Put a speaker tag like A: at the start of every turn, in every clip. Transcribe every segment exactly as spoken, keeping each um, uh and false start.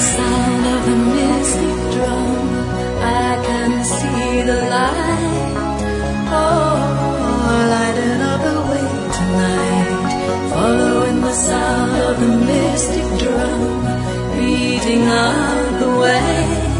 A: sound of the mystic drum, I can see the light. Oh, lighting up the way tonight, following the sound of the mystic drum, beating out the way.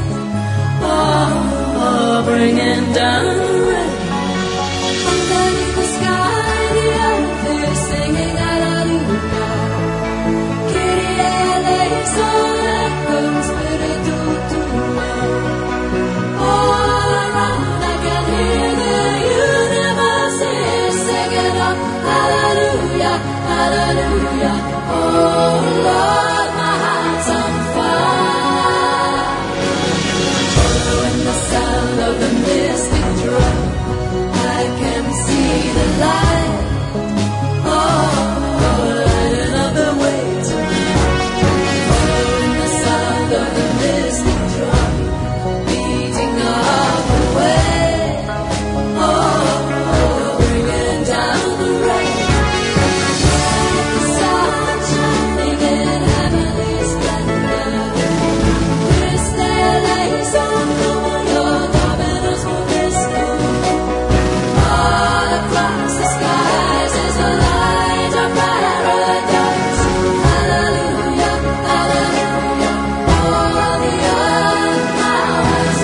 A: Oh, bringing down the rain. Underneath the sky, the earth is singing hallelujah. Kyrie eleison, echoes spiritu tuo. All around I can hear the universe is singing up hallelujah, hallelujah. Oh Lord, my heart's on fire. Following the sound of the mystic drum, I can see the light. Oh, lighting up the way tonight. Following the sound of the mystic drum, beating up the way. Oh, bringing down the rain. Like the sun shining in heavenly splendor. Christe eleison, como yo, dominus vobiscum. All across the skies is the light of paradise. Hallelujah, hallelujah. All the earth now is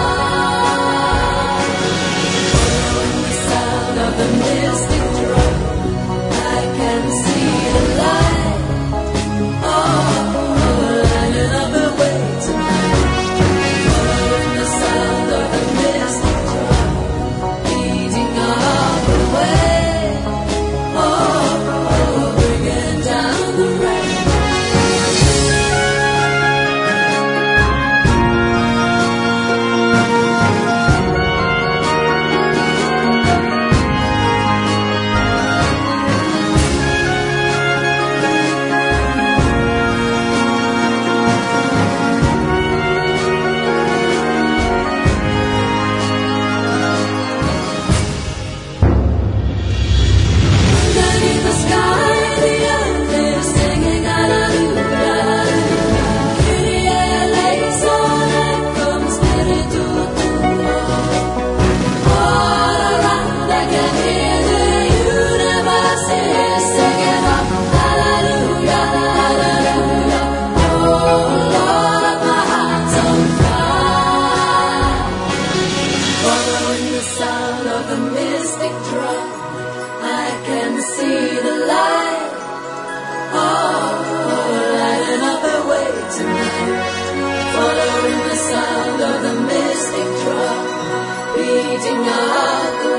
A: one. Following the sound of the mystic drum, I can see the light. Oh, lighting up the way tonight. Following the sound of the mystic drum, beating up the way. Oh, bringing down the rain. Underneath the sky, the earth is singing hallelujah. Kyrie eleison, echoes spiritu tuo. All around I can hear the universe is singing up hallelujah, hallelujah. Oh Lord, my heart's on fire. Following the sound of the mystic drum, I can see the light. Oh, lighting up the way tonight. Following the sound of the mystic drum, beating out the